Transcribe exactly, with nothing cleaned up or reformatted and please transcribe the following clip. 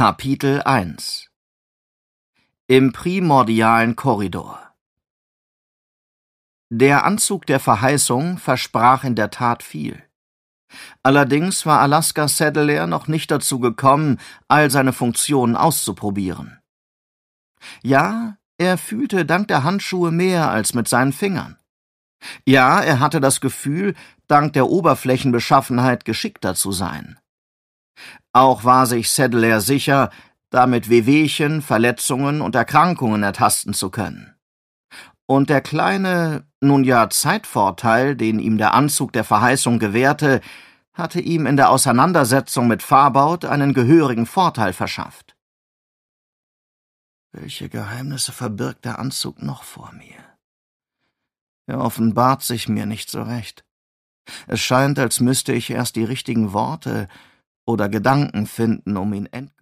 Kapitel eins Im primordialen Korridor. Der Anzug der Verheißung versprach in der Tat viel. Allerdings war Alaska Sedelair noch nicht dazu gekommen, all seine Funktionen auszuprobieren. Ja, er fühlte dank der Handschuhe mehr als mit seinen Fingern. Ja, er hatte das Gefühl, dank der Oberflächenbeschaffenheit geschickter zu sein. Auch war sich Sedelair sicher, damit Wehwehchen, Verletzungen und Erkrankungen ertasten zu können. Und der kleine, nun ja Zeitvorteil, den ihm der Anzug der Verheißung gewährte, hatte ihm in der Auseinandersetzung mit Farbaut einen gehörigen Vorteil verschafft. Welche Geheimnisse verbirgt der Anzug noch vor mir? Er offenbart sich mir nicht so recht. Es scheint, als müsste ich erst die richtigen Worte oder Gedanken finden, um ihn endgültig